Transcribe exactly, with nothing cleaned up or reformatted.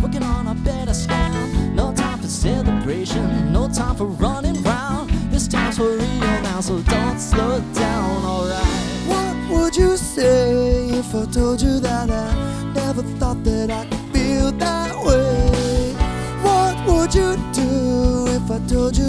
working on a better scam. No time for celebration, no time for running round. This time's for real now, so don't slow down, alright. What would you say if I told you that I never thought that I could feel that way? What would you do if I told you